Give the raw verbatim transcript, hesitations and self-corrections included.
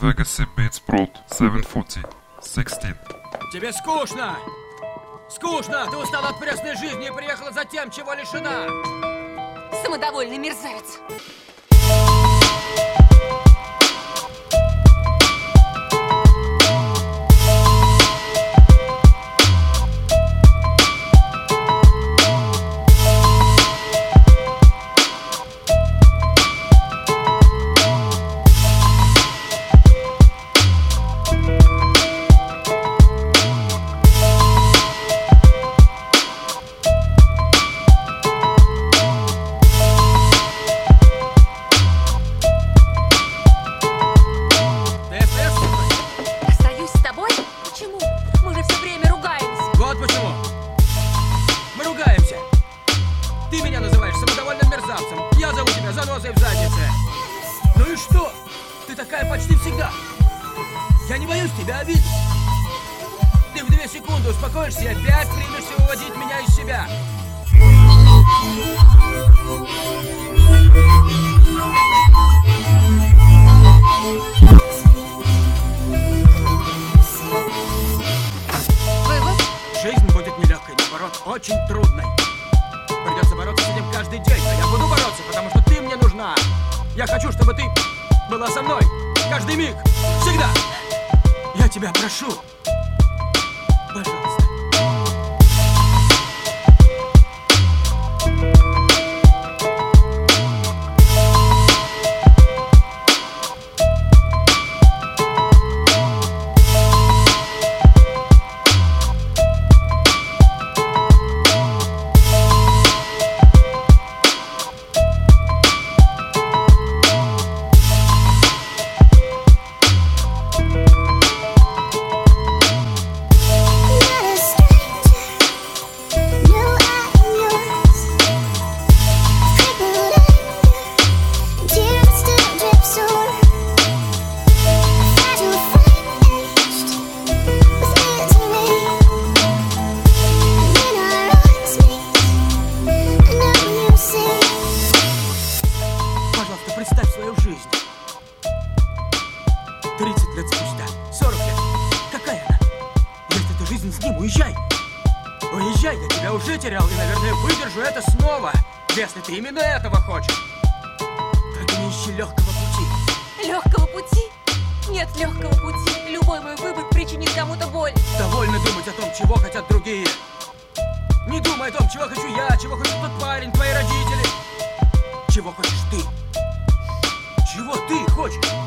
Legacy Beats Prod семь сорок, шестнадцать. Тебе скучно! Скучно! Ты устала от пресной жизни и приехала за тем, чего лишена! Самодовольный мерзавец! Ты меня называешь самодовольным мерзавцем. Я зову тебя занозой в заднице. Ну и что? Ты такая почти всегда. Я не боюсь тебя обидеть. Ты в две секунды успокоишься и опять примешься выводить меня из себя. Вывод? Жизнь будет нелегкой, наоборот, очень трудной. Придется бороться с этим каждый день, но я буду бороться, потому что ты мне нужна. Я хочу, чтобы ты была со мной каждый миг, всегда. Я тебя прошу, пожалуйста. Представь свою жизнь. тридцать лет спустя, сорок лет. Какая она? Если ты жизнь с ним, уезжай. Уезжай, я тебя уже терял и, наверное, выдержу это снова, если ты именно этого хочешь. Только не ищи легкого пути. Легкого пути? Нет легкого пути. Любой мой выбор причинит кому-то боль. Довольно думать о том, чего хотят другие. Не думай о том, чего хочу я, чего хочет тот парень, твои родители. Чего хочешь ты? Чего ты хочешь?